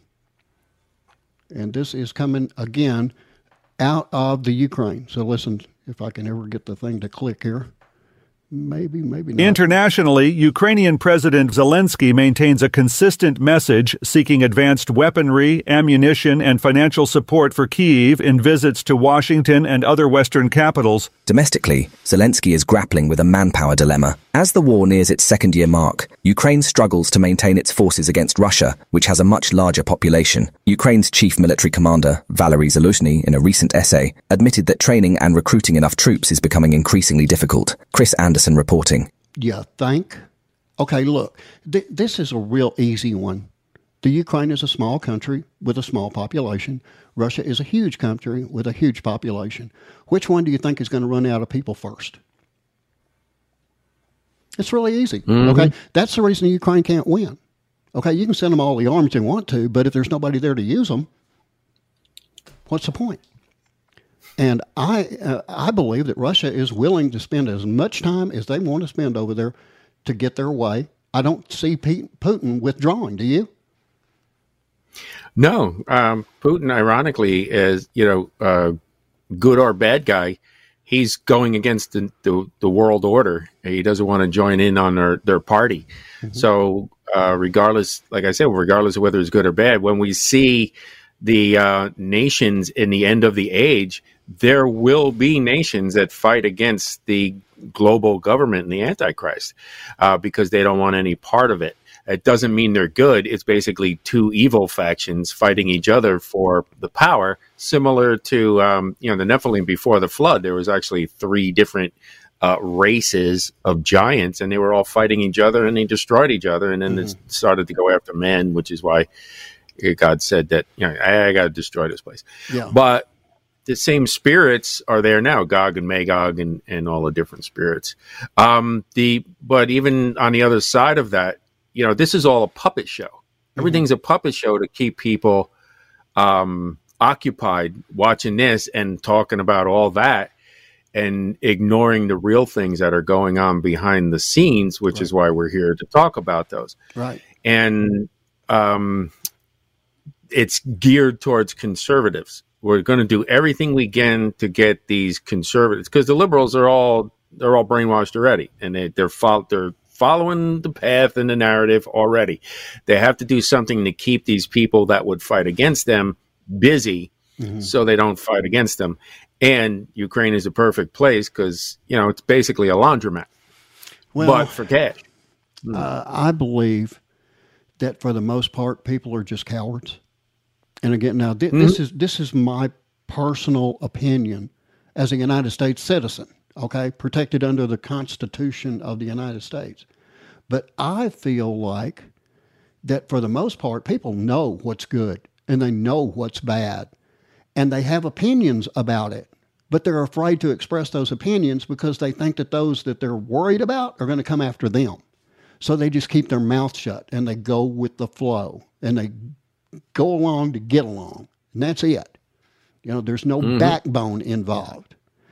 And this is coming, again, out of the Ukraine. So listen, if I can ever get the thing to click here. Maybe, maybe not. Internationally, Ukrainian President Zelensky maintains a consistent message seeking advanced weaponry, ammunition, and financial support for Kyiv in visits to Washington and other Western capitals. Domestically, Zelensky is grappling with a manpower dilemma. As the war nears its second-year mark, Ukraine struggles to maintain its forces against Russia, which has a much larger population. Ukraine's chief military commander, Valery Zaluzhny, in a recent essay, admitted that training and recruiting enough troops is becoming increasingly difficult. Chris Anderson reporting. You think? Okay, look, th- this is a real easy one. The Ukraine is a small country with a small population. Russia is a huge country with a huge population. Which one do you think is going to run out of people first? It's really easy, mm-hmm. okay? That's the reason Ukraine can't win. Okay, you can send them all the arms you want to, but if there's nobody there to use them, what's the point? And I uh, I believe that Russia is willing to spend as much time as they want to spend over there to get their way. I don't see P- Putin withdrawing. Do you? No. Um, Putin, ironically, is, you know, uh, good or bad guy. He's going against the, the, the world order. He doesn't want to join in on their, their party. Mm-hmm. So uh, regardless, like I said, regardless of whether it's good or bad, when we see the uh, nations in the end of the age, there will be nations that fight against the global government and the Antichrist uh, because they don't want any part of it. It doesn't mean they're good. It's basically two evil factions fighting each other for the power, similar to, um, you know, the Nephilim before the flood. There was actually three different uh, races of giants, and they were all fighting each other, and they destroyed each other, and then mm-hmm. it started to go after men, which is why God said that, you know, I, I got to destroy this place. Yeah. But the same spirits are there now, Gog and Magog and, and all the different spirits. Um, the But even on the other side of that, you know, this is all a puppet show. Everything's a puppet show to keep people um, occupied watching this and talking about all that and ignoring the real things that are going on behind the scenes, which right. is why we're here to talk about those. Right. And um, it's geared towards conservatives. We're going to do everything we can to get these conservatives, because the liberals are all they're all brainwashed already, and they, they're fo- they're following the path and the narrative already. They have to do something to keep these people that would fight against them busy, mm-hmm. so they don't fight against them. And Ukraine is a perfect place because, you know, it's basically a laundromat, well, but for cash. Uh, I believe that for the most part, people are just cowards. And again, now th- mm-hmm. this is this is my personal opinion as a United States citizen. Okay, protected under the Constitution of the United States. But I feel like that for the most part, people know what's good and they know what's bad and they have opinions about it, but they're afraid to express those opinions because they think that those that they're worried about are going to come after them. So they just keep their mouth shut and they go with the flow and they go along to get along. And that's it. You know, there's no mm-hmm. backbone involved.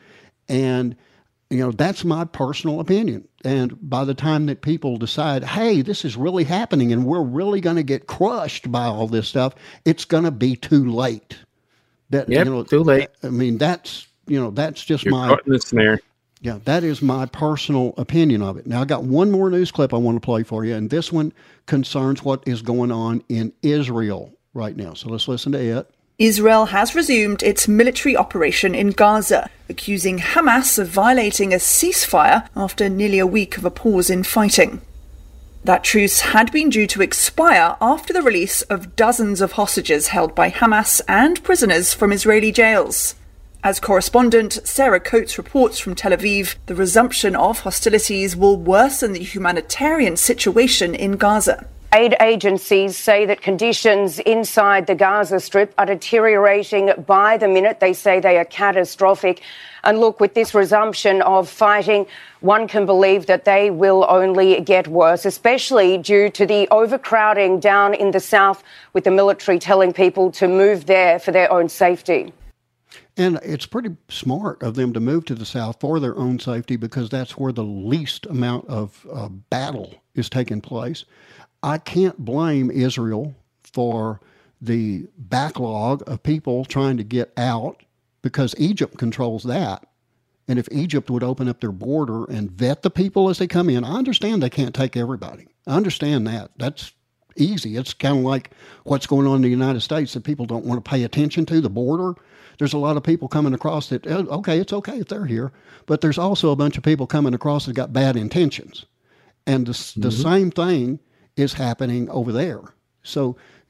And you know, that's my personal opinion. And by the time that people decide, hey, this is really happening and we're really going to get crushed by all this stuff, it's going to be too late. That, yep, you know, too late. I mean, that's, you know, that's just You're my... caught in the snare. Yeah, that is my personal opinion of it. Now, I got one more news clip I want to play for you, and this one concerns what is going on in Israel right now. So let's listen to it. Israel has resumed its military operation in Gaza, accusing Hamas of violating a ceasefire after nearly a week of a pause in fighting. That truce had been due to expire after the release of dozens of hostages held by Hamas and prisoners from Israeli jails. As correspondent Sarah Coates reports from Tel Aviv, the resumption of hostilities will worsen the humanitarian situation in Gaza. Aid agencies say that conditions inside the Gaza Strip are deteriorating by the minute. They say they are catastrophic. And look, with this resumption of fighting, one can believe that they will only get worse, especially due to the overcrowding down in the south, with the military telling people to move there for their own safety. And it's pretty smart of them to move to the south for their own safety because that's where the least amount of uh, battle is taking place. I can't blame Israel for the backlog of people trying to get out because Egypt controls that. And if Egypt would open up their border and vet the people as they come in, I understand they can't take everybody. I understand that. That's easy. It's kind of like what's going on in the United States that people don't want to pay attention to, the border. There's a lot of people coming across that, okay, it's okay if they're here. But there's also a bunch of people coming across that got bad intentions. And the, mm-hmm. the same thing is happening over there. So,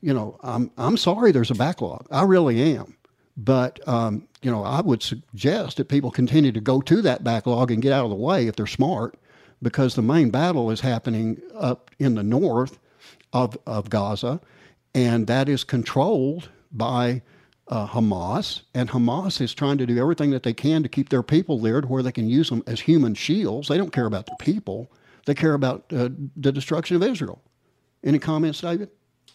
you know, I'm I'm sorry there's a backlog. I really am. But, um, you know, I would suggest that people continue to go to that backlog and get out of the way if they're smart, because the main battle is happening up in the north of, of Gaza, and that is controlled by uh, Hamas, and Hamas is trying to do everything that they can to keep their people there to where they can use them as human shields. They don't care about the people. They care about uh, the destruction of Israel. Any comments, David?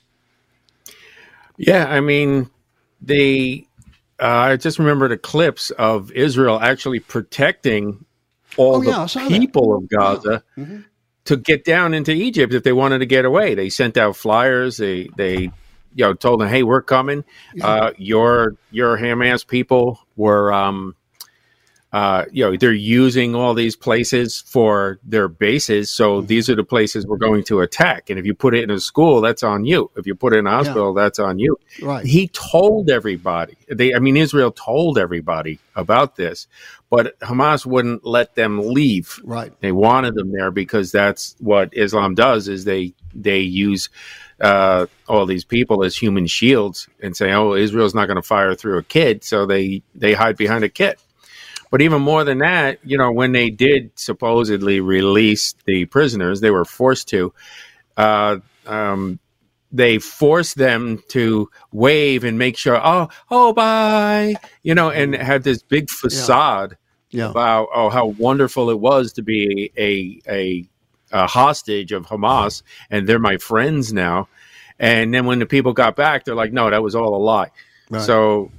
Yeah, I mean, they... Uh, I just remember the clips of Israel actually protecting all oh, the yeah, people of Gaza yeah. mm-hmm. to get down into Egypt if they wanted to get away. They sent out flyers. They, they, you know, told them, "Hey, we're coming. Yeah. Uh, your your Hamas people were, um, uh, you know, they're using all these places for their bases. So mm-hmm. these are the places we're going to attack. And if you put it in a school, that's on you. If you put it in a hospital, yeah. that's on you." Right. He told everybody. They, I mean, Israel told everybody about this, but Hamas wouldn't let them leave. Right. They wanted them there because that's what Islam does. Is they they use uh, all these people as human shields and say, "Oh, Israel's not going to fire through a kid," so they they hide behind a kid. But even more than that, you know, when they did supposedly release the prisoners, they were forced to. Uh, um, they forced them to wave and make sure, oh, oh, bye, you know, and had this big facade yeah. Yeah. about, oh, how wonderful it was to be a, a, a hostage of Hamas, and they're my friends now. And then when the people got back, they're like, no, that was all a lie. Right. So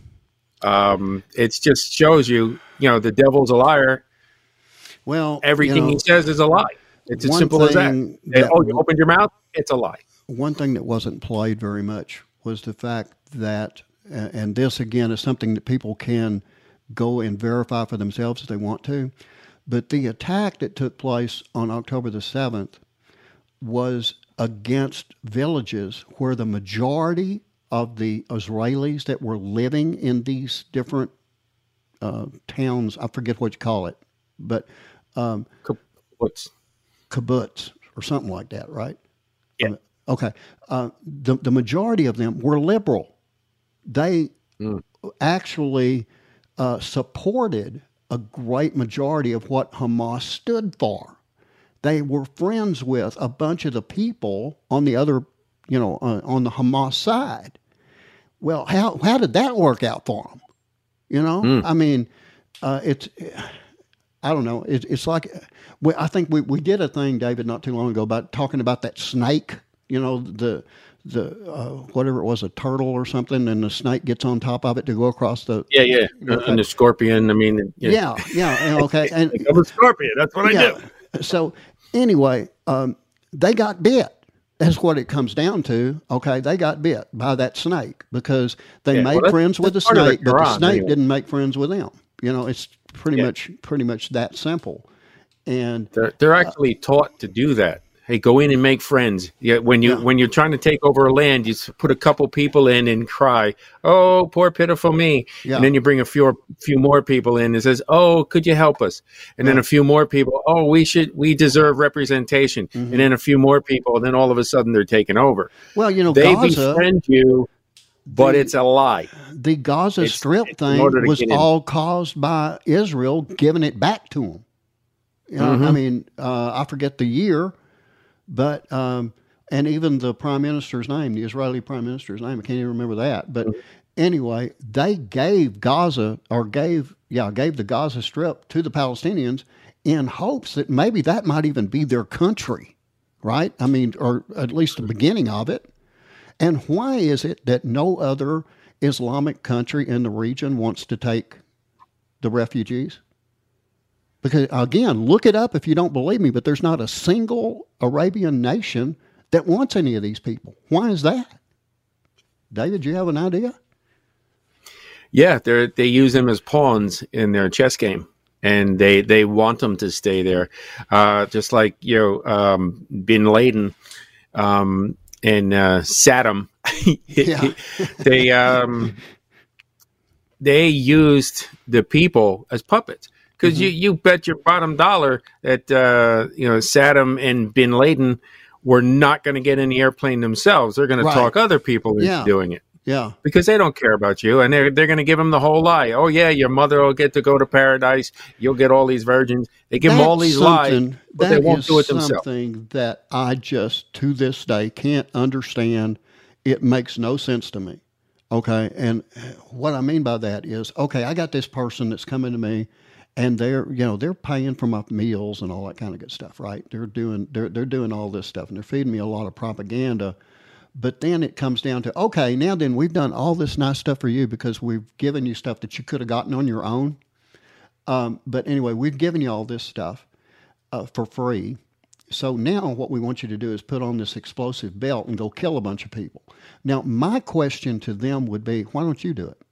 um, it just shows you, you know, the devil's a liar. Well, everything you know, he says is a lie. It's as simple as that. that. Oh, you opened your mouth? It's a lie. One thing that wasn't played very much was the fact that, and this again is something that people can go and verify for themselves if they want to, but the attack that took place on October the seventh was against villages where the majority of the Israelis that were living in these different uh, towns, I forget what you call it, but um, kibbutz. kibbutz or something like that, right? Yeah. Um, okay. Uh, the, the majority of them were liberal. They mm. actually uh, supported a great majority of what Hamas stood for. They were friends with a bunch of the people on the other, you know, uh, on the Hamas side. Well, how how did that work out for them? You know, mm. I mean, uh, it's, I don't know. It, it's like, we, I think we, we did a thing, David, not too long ago about talking about that snake, you know, the, the uh, whatever it was, a turtle or something, and the snake gets on top of it to go across the... Yeah, yeah, okay. And the scorpion, I mean... Yeah, yeah, yeah okay. And, I'm a scorpion, that's what yeah, I do. So, anyway, um, they got bit. That's what it comes down to. Okay, they got bit by that snake because they yeah, made well, friends with the snake, the but the snake anyway. didn't make friends with them. You know, it's pretty yeah. much pretty much that simple. And they're they're actually uh, taught to do that. Hey, go in and make friends. Yeah, when you yeah. when you're trying to take over a land, you put a couple people in and cry, "Oh, poor pitiful me!" Yeah. And then you bring a few few more people in and says, "Oh, could you help us?" And yeah. then a few more people, "Oh, we should we deserve representation." Mm-hmm. And then a few more people, and then all of a sudden they're taking over. Well, you know, they Gaza, befriend you, but the, it's a lie. The Gaza it's, Strip it's thing was all caused by Israel giving it back to them. You know, mm-hmm. I mean, uh, I forget the year. But, um, and even the prime minister's name, the Israeli prime minister's name, I can't even remember that. But mm-hmm. anyway, they gave Gaza, or gave, yeah, gave the Gaza Strip to the Palestinians in hopes that maybe that might even be their country, right? I mean, or at least the beginning of it. And why is it that no other Islamic country in the region wants to take the refugees? Because, again, look it up if you don't believe me, but there's not a single Arabian nation that wants any of these people. Why is that? David, do you have an idea? Yeah, they they use them as pawns in their chess game, and they, they want them to stay there. Uh, just like, you know, um, Bin Laden um, and uh, Saddam, yeah. they um, they used the people as puppets. Because mm-hmm. you, you bet your bottom dollar that, uh, you know, Saddam and Bin Laden were not going to get in the airplane themselves. They're going right. to talk other people into yeah. doing it. Yeah. Because they don't care about you, and they're, they're going to give them the whole lie. Oh, yeah, your mother will get to go to paradise. You'll get all these virgins. They give That's them all these lies, but they won't do it themselves. That is something that I just, to this day, can't understand. It makes no sense to me. Okay, and what I mean by that is, okay, I got this person that's coming to me, and they're, you know, they're paying for my meals and all that kind of good stuff, right? They're doing, they're, they're doing all this stuff, and they're feeding me a lot of propaganda. But then it comes down to, okay, now then we've done all this nice stuff for you because we've given you stuff that you could have gotten on your own. Um, but anyway, we've given you all this stuff uh, for free. So now what we want you to do is put on this explosive belt and go kill a bunch of people. Now, my question to them would be, why don't you do it?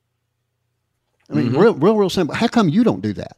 I mean, mm-hmm. real, real, real simple. How come you don't do that?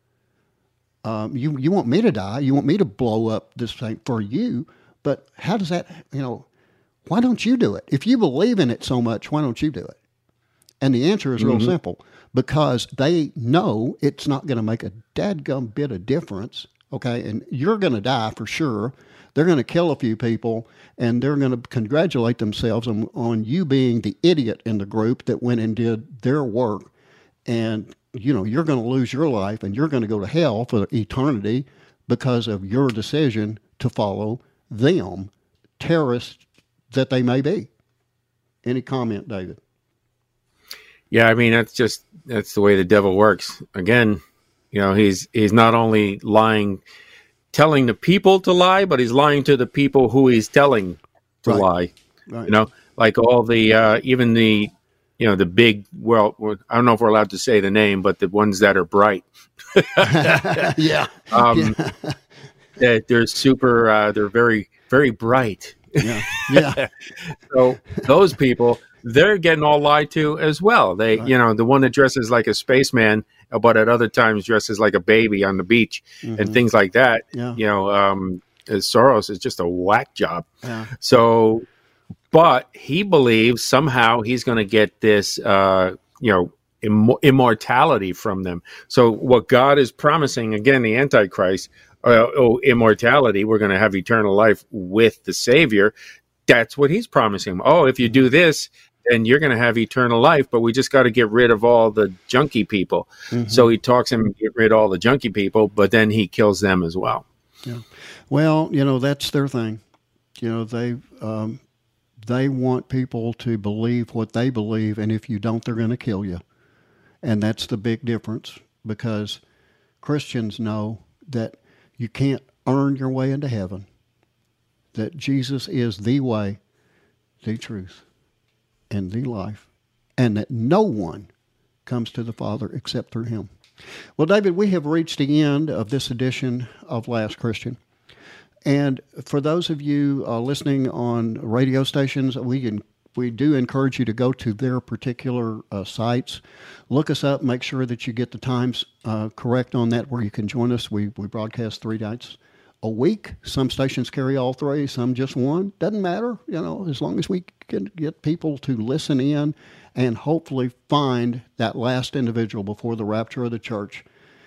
Um, you, you want me to die. You want me to blow up this thing for you. But how does that, you know, why don't you do it? If you believe in it so much, why don't you do it? And the answer is real mm-hmm. simple. Because they know it's not going to make a dadgum bit of difference, okay? And you're going to die for sure. They're going to kill a few people, and they're going to congratulate themselves on, on you being the idiot in the group that went and did their work. And, you know, you're going to lose your life, and you're going to go to hell for eternity because of your decision to follow them, terrorists that they may be. Any comment, David? Yeah, I mean, that's just, that's the way the devil works. Again, you know, he's he's not only lying, telling the people to lie, but he's lying to the people who he's telling to right. lie. Right. You know, like all the, uh, even the, you know, the big, well, I don't know if we're allowed to say the name, but the ones that are bright. yeah. Um, yeah. They're, they're super, uh, they're very, very bright. Yeah, yeah. So those people, they're getting all lied to as well. They, right. you know, the one that dresses like a spaceman, but at other times dresses like a baby on the beach mm-hmm. and things like that. Yeah. You know, um, Soros is just a whack job. Yeah. So, but he believes somehow he's going to get this, uh, you know, Im- immortality from them. So what God is promising, again, the Antichrist, uh, oh, immortality, we're going to have eternal life with the Savior. That's what he's promising. Oh, if you do this, then you're going to have eternal life, but we just got to get rid of all the junky people. Mm-hmm. So he talks him get rid of all the junky people, but then he kills them as well. Yeah. Well, you know, that's their thing. You know, they um, they want people to believe what they believe, and if you don't, they're going to kill you. And that's the big difference, because Christians know that you can't earn your way into heaven, that Jesus is the way, the truth, and the life, and that no one comes to the Father except through him. Well, David, we have reached the end of this edition of Last Christian. And for those of you uh, listening on radio stations, we can We do encourage you to go to their particular uh, sites. Look us up. Make sure that you get the times uh, correct on that where you can join us. We we broadcast three nights a week. Some stations carry all three, some just one. Doesn't matter, you know, as long as we can get people to listen in and hopefully find that last individual before the rapture of the church.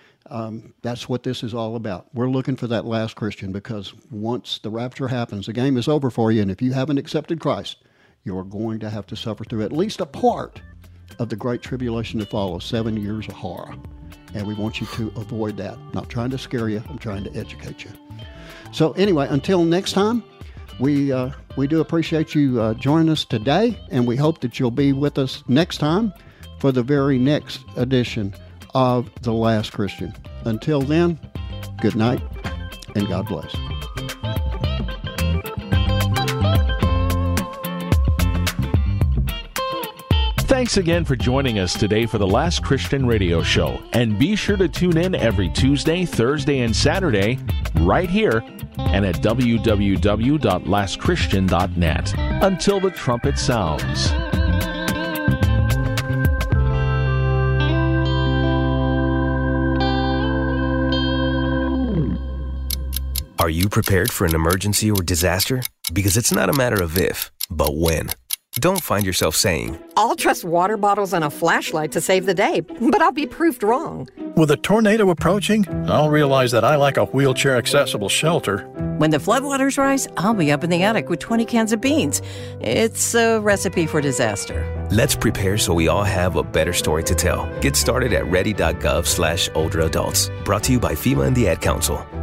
Um, that's what this is all about. We're looking for that last Christian, because once the rapture happens, the game is over for you. And if you haven't accepted Christ, you're going to have to suffer through at least a part of the great tribulation to follow, seven years of horror. And we want you to avoid that. I'm not trying to scare you. I'm trying to educate you. So anyway, until next time, we uh, we do appreciate you uh, joining us today, and we hope that you'll be with us next time for the very next edition of The Last Christian. Until then, good night, and God bless. Thanks again for joining us today for the Last Christian Radio Show. And be sure to tune in every Tuesday, Thursday, and Saturday right here and at w w w dot last christian dot net. Until the trumpet sounds. Are you prepared for an emergency or disaster? Because it's not a matter of if, but when. Don't find yourself saying, I'll trust water bottles and a flashlight to save the day, but I'll be proved wrong. With a tornado approaching, I'll realize that I like a wheelchair-accessible shelter. When the floodwaters rise, I'll be up in the attic with twenty cans of beans. It's a recipe for disaster. Let's prepare so we all have a better story to tell. Get started at ready.gov slash older adults. Brought to you by FEMA and the Ad Council.